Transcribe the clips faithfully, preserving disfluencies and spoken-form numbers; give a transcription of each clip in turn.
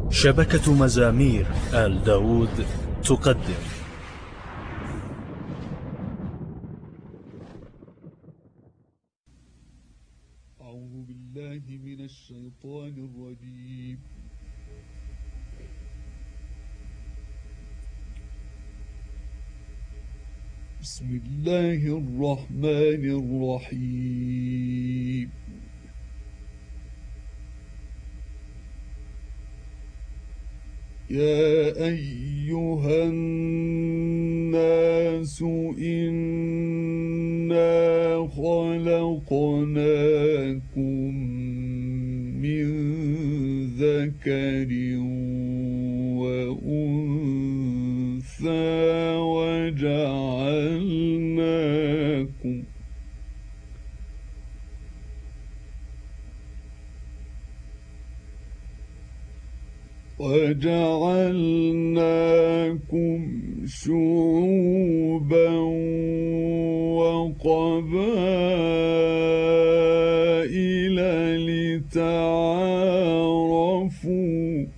شبكة مزامير آل داود تقدم. أعوذ بالله من الشيطان الرجيم. بسم الله الرحمن الرحيم. يا أيها الناس إنا خلقناكم من ذكر وأنثى وجعلناكم وجعلناكم شعوبا وقبائل لتعارفوا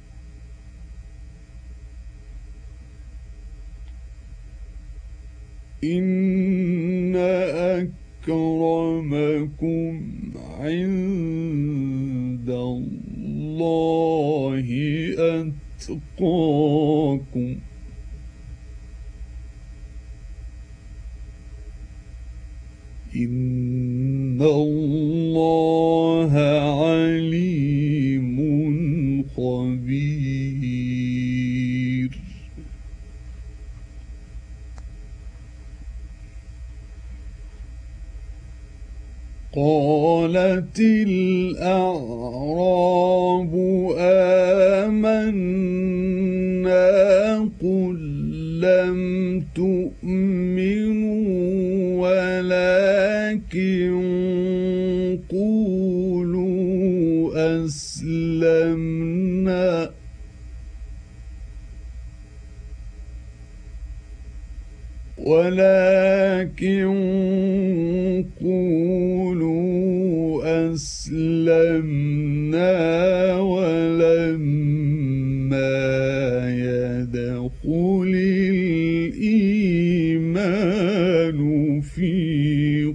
إن أكرمكم عند الله أتقاكم إن الله عليم خبير. قالت الأعراب آمنا قل لم تؤمنوا ولكن قولوا أسلمنا ولكن قولوا أسلمنا ولما يدخل الإيمان في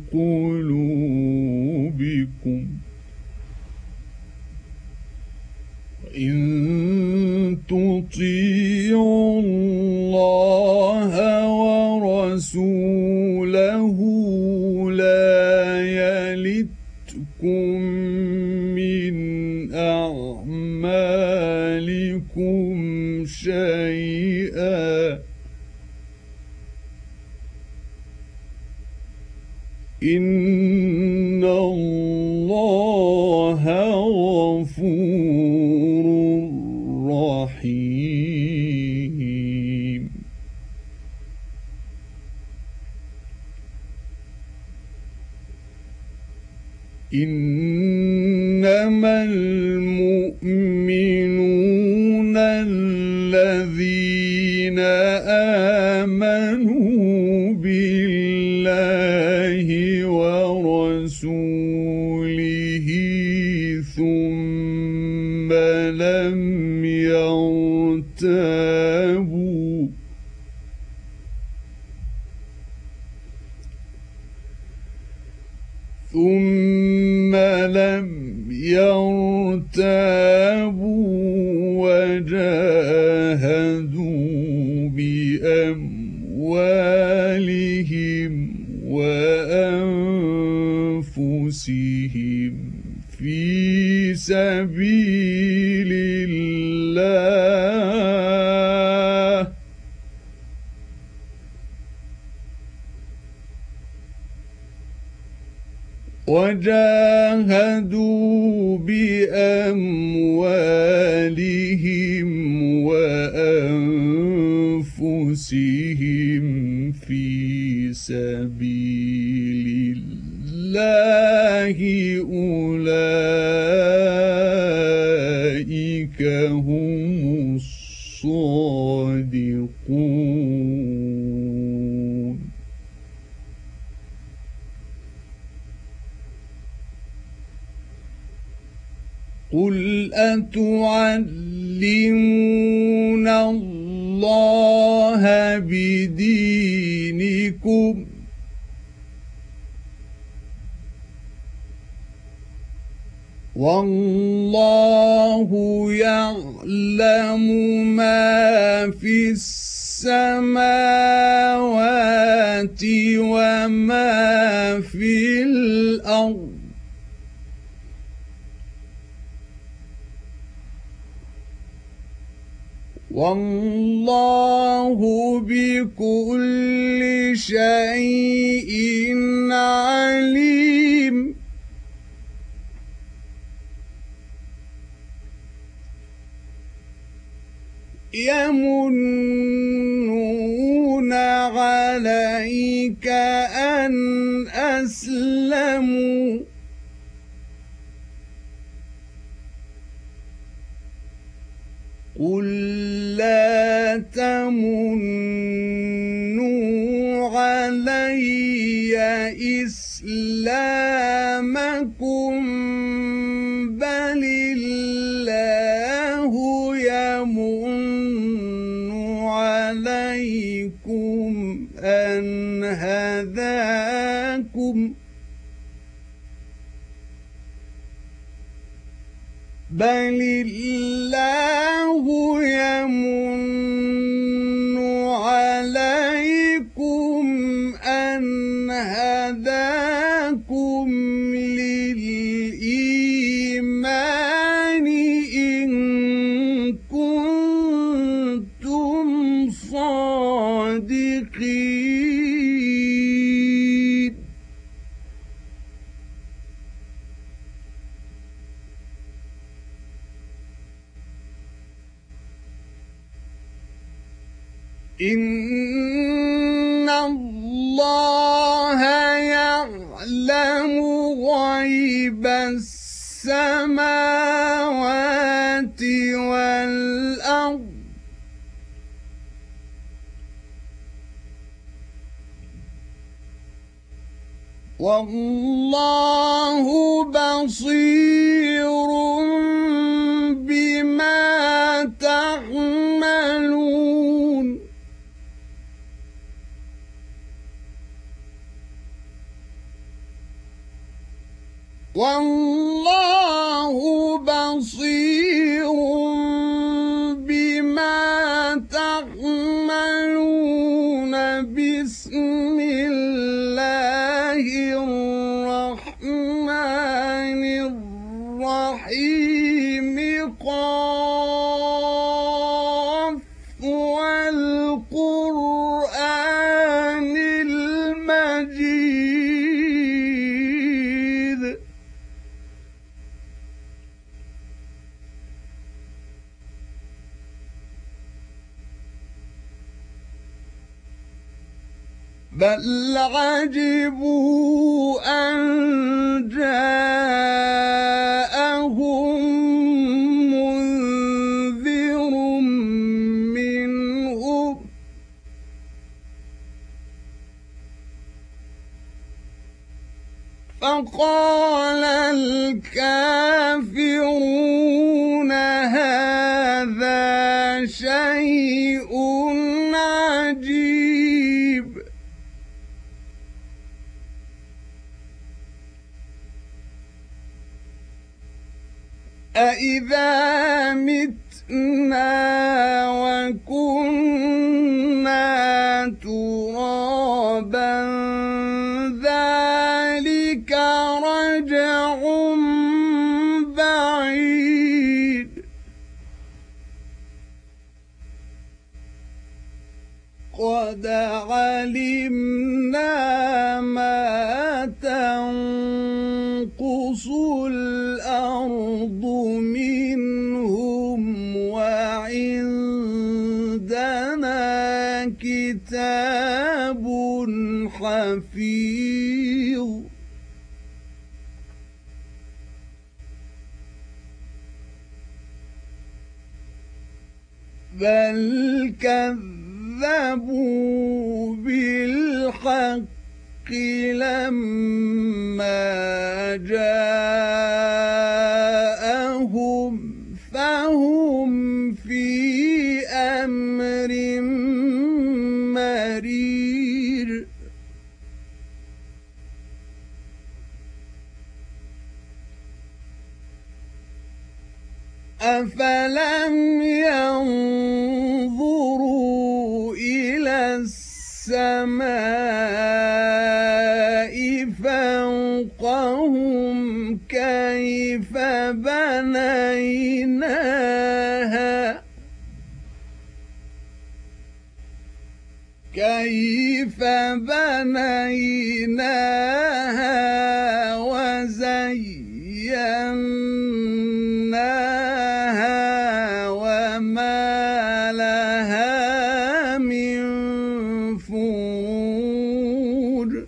قلوبكم وإن تطيعوا الله ورسوله لا يلتكم من أعمالكم شيئا إن الله غفور رحيم. إنما المؤمنون الذين آمنوا بالله ورسوله ثم لم يرتابوا ثم لم يرتابوا وجاهدوا بأموالهم وأنفسهم في سبيل الله وجاهدوا بأموالهم وأنفسهم في سبيل الله أولئك هم الصادقون. قل أتعلمون تعلمون الله بدينكم والله يعلم ما في السماوات وما في الأرض والله بكل شيء عليم يمنون عليك أن أسلموا قل لا تمنوا علي إسلامكم بل الله يمن عليكم أن هداكم بل الله يمن عليكم أن هداكم للإيمان إن كنتم صادقين إن الله يعلم غيب السماوات والأرض والله بصير بما تعملون والله بصير بما تعملون بسم الله الرحمن الرحيم قاف والقرآن المجيد بل عجبوا أن جاءهم منذر منهم فقال الكافرون هذا شيء عجيب أإذا متنا وكنا ترابا ذلك رجع بعيد قد علمنا ما تنقص الأرض منهم وعندنا كتاب حفيظ بل كذبوا بالحق لما جاءهم فهم وهم في أمر مرير أفلم ينظروا إلى السماء فوقهم كيف بنيناها كيف بنيناها وزيناها وما لها من فروج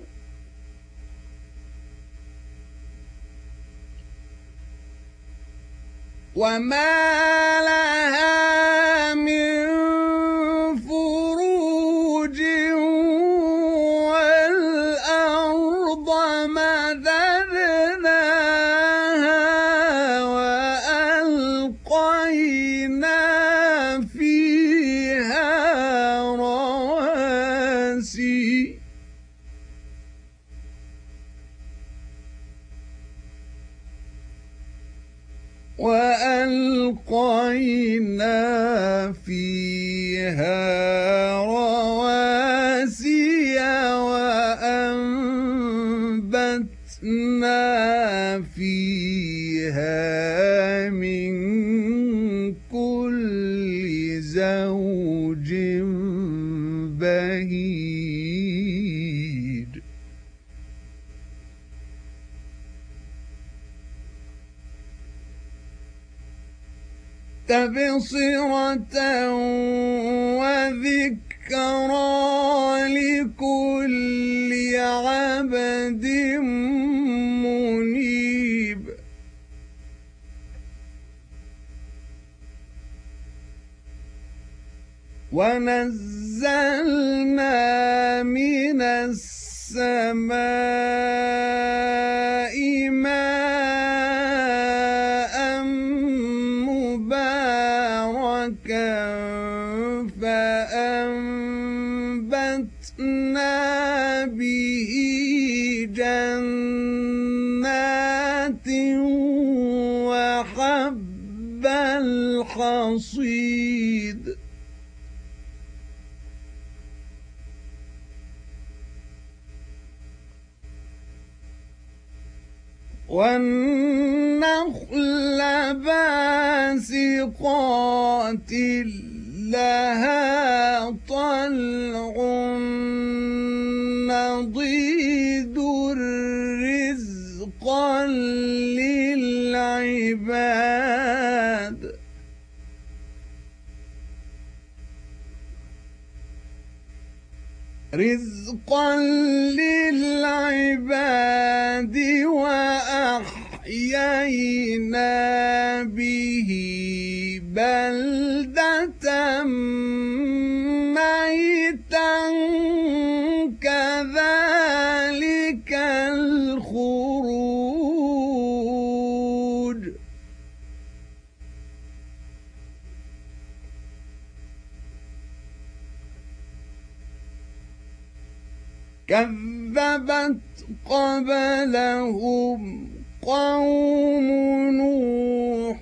وما لها من فروج والأرض مددناها وألقينا فيها رواسي وألقينا فيها رواسي وأنبتنا فيها من كل زوج بهيج تبصرة وذكرى لكل عبد منيب ونزلنا من السماء ماء مباركا فأنبتنا به جنات وحب الحصيد والنخل باسقات لها طلع نضيد رزقا للعباد رزقا للعباد وأحيينا به بلدة ميتا كذلك الخروج كذبت قبلهم قوم نوح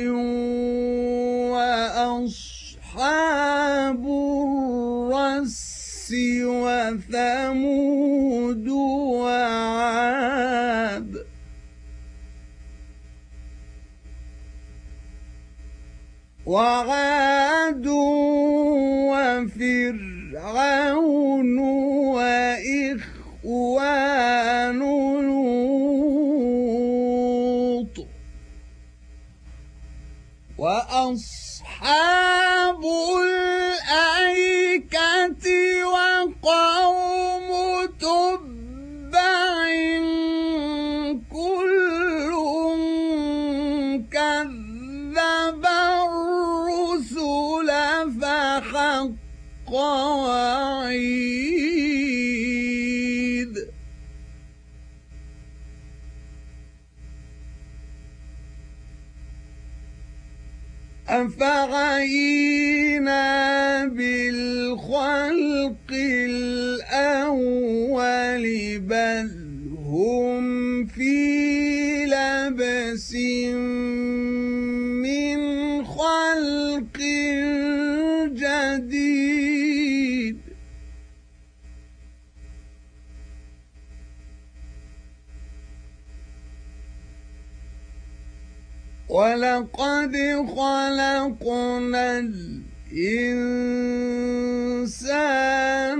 وأصحاب الرس وثمود وعاد وعاد وفرعون وإخوان لوط وأصحاب الأيكة وقوم تبع كل كذب الرسل فحق وعيد أفعينا بالخلق الأول بل هم في لبس من خلق جديد ولقد خلقنا الإنسان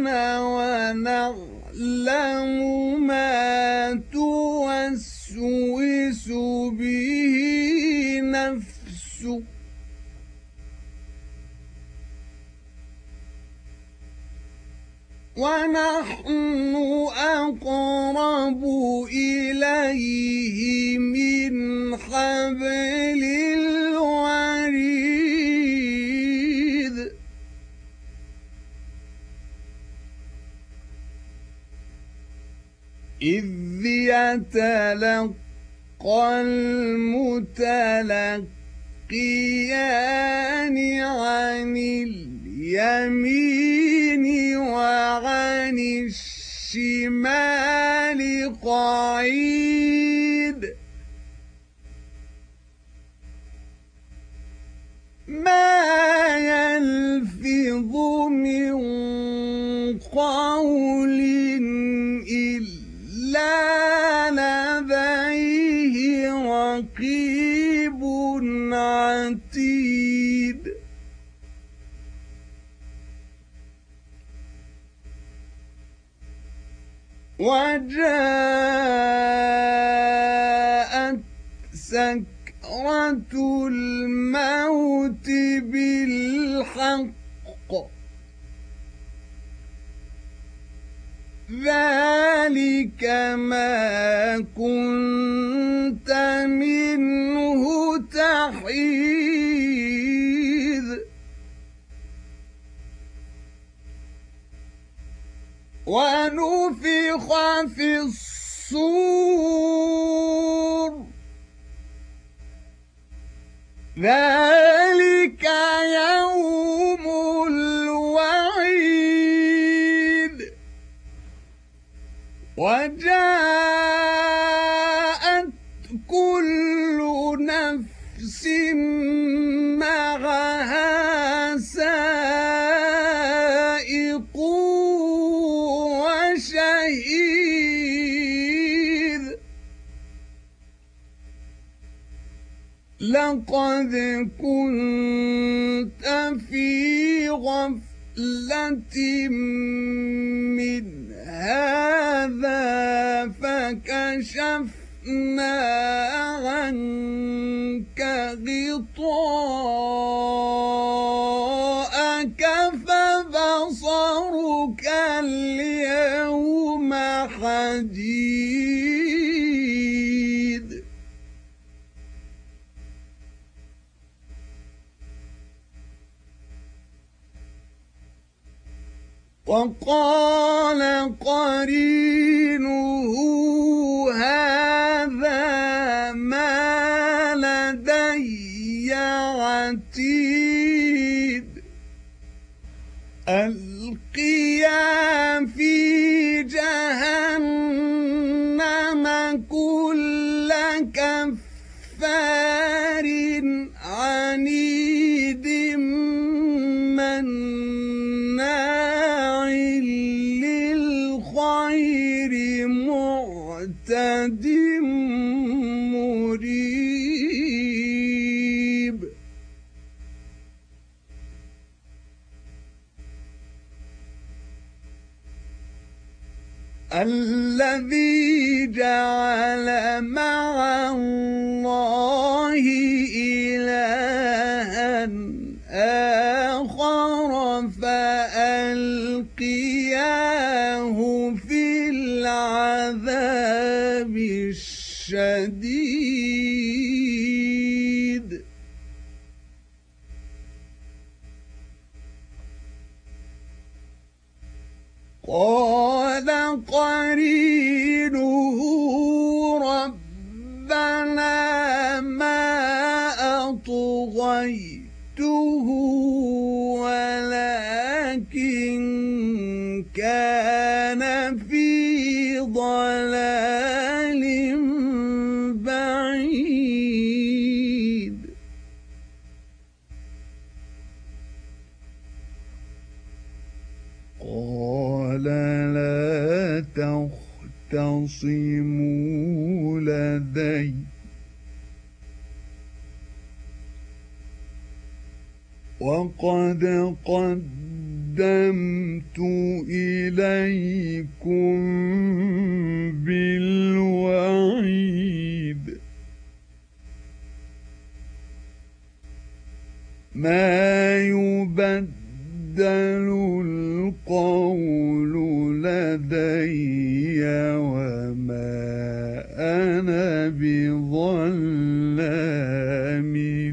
ونعلم ما توسوس به نفسه ونحن أقرب إليه من حبل الوريد إذ يتلقى المتلقيان عن اليمين وعن الشمال قعيد ما يلفظ من قول إلا لديه رقيب عتيد وجاءت سكرة الموت بالحق ذلك ما كنت منه تحيد ونفخ في الصور ذلك يوم الوعيد وجاءت كل نفس معها سائق وشهيد لقد كنت في غفلة من هذا فكشفنا عنك غطاءك فبصرك اليوم حديد وقال قرينه هذا ما لدي عتيد ألقيا في جهنم كل كفار عنيد مناع للخير معتد مريب الذي جعل مع الله إلها آخر فألقياه في العذاب الشديد قال قرينه ربنا ما أطغيته ولكن كان في ضلال بعيد قال لا تختصموا لدي وقد قدمت إليكم بالوعيد ما يبدل القول لدي وما أنا بظلام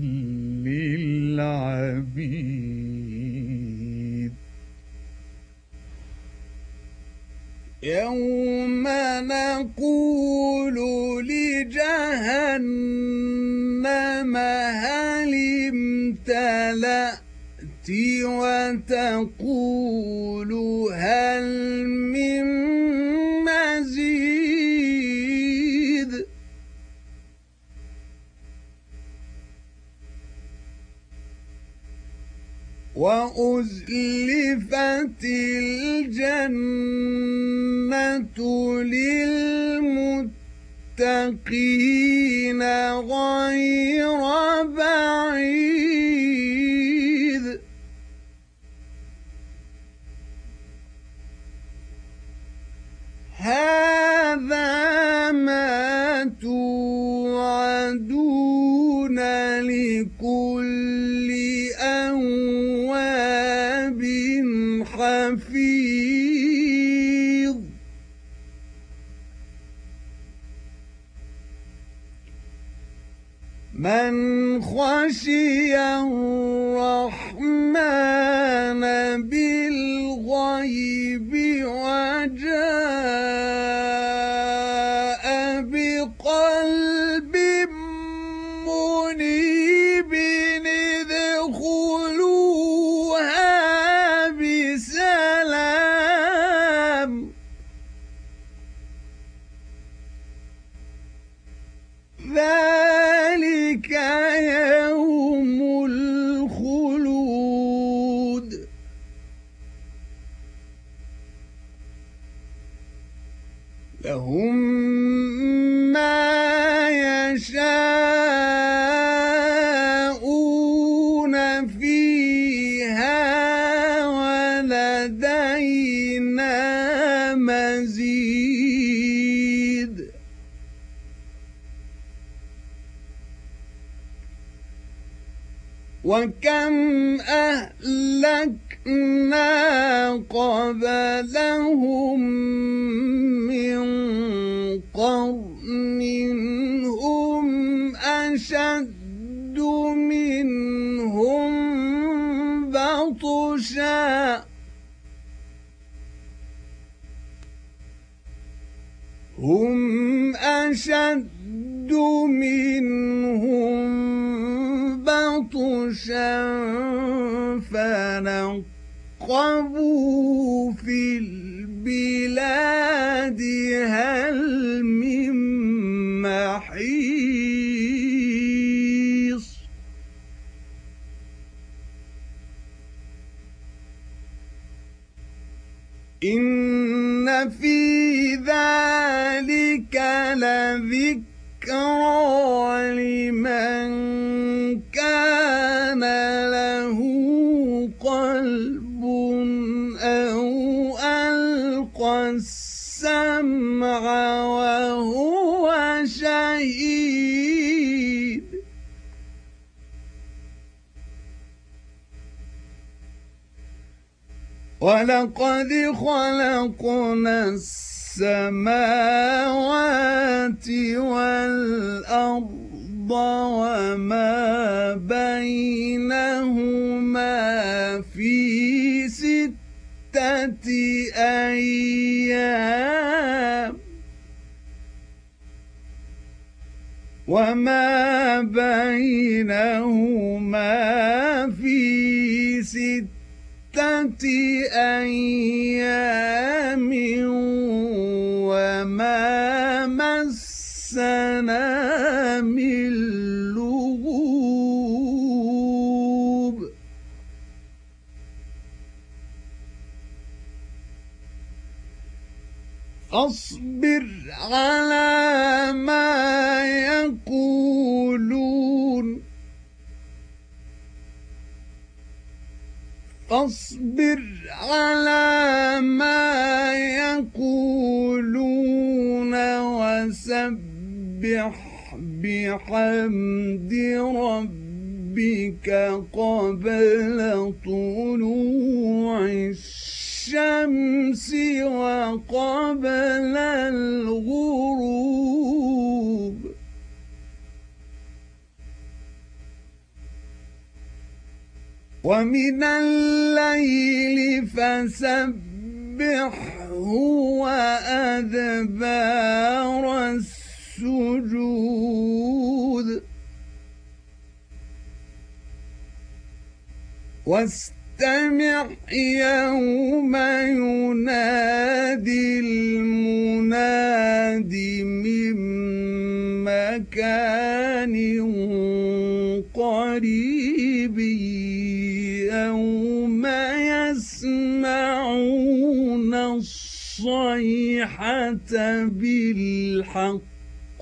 للعبيد يوم نقول لجهنم هل امتلأت وتقول هل من مزيد وأزلفت الجنة للمتقين غير بعيد هذا ما توعدون لكل أواب حفيظ من خشي الرحمن بالغيب وجاء بقلب منيب ادخلوها بسلام ذلك يوم الخلود لهم ما يشاءون فيها ولدينا مزيد وكم أهلكنا قبلهم من قرن هم أشد منهم بطشا هم أشد منهم بطشا فنقبوا في البلاد هل من محيص إن في ذلك لذكرى لمن كان له قلب أو ألقى السمع وهو شهيد ولقد خلقنا السماوات والأرض وما بينهما في ستة أيام وما بينهما في أيام وما مسنا من لغوب فاصبر على ما يقولون فاصبر على ما يقولون وسبح بحمد ربك قبل طلوع الشمس وقبل الغروب ومن الليل فسبحه وأدبار السجود واستمع يوم ينادي المناد من مكان قريب يوم يسمعون الصيحة بالحق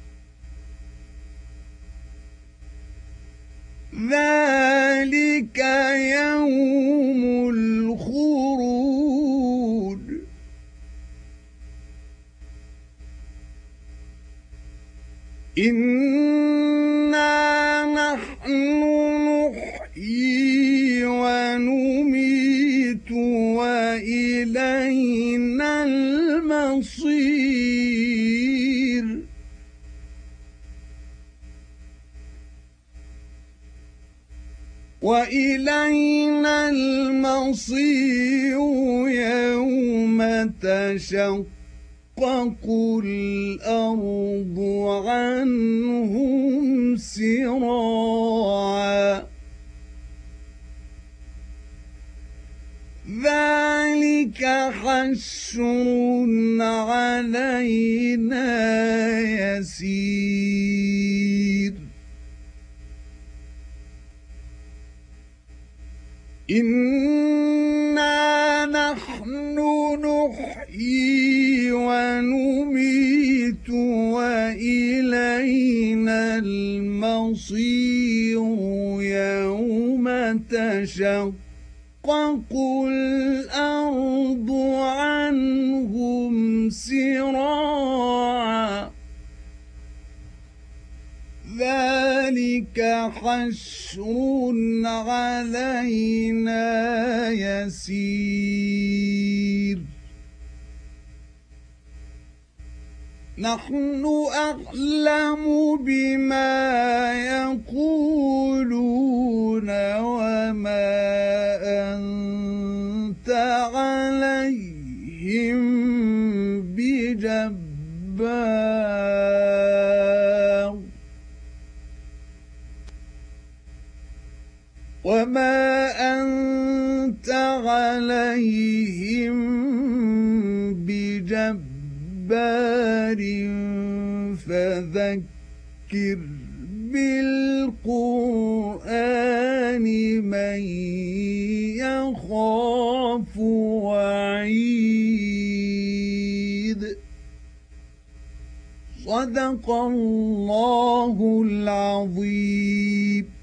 ذلك يوم الخروج إنا نحن نحيي ونميت وإلينا المصير وإلينا المصير يوم تشقق الأرض عنهم سراعا ذلك حشر علينا يسير إنا نحن نحيي ونميت وإلينا المصير يوم تشقق الأرض عنهم سراعا ذلك حشر علينا يسير نحن أعلم بما يقولون وما أنت عليهم بجبار وما أنت عليهم بجبار فذكر بالقرآن من يخاف وعيد صدق الله العظيم.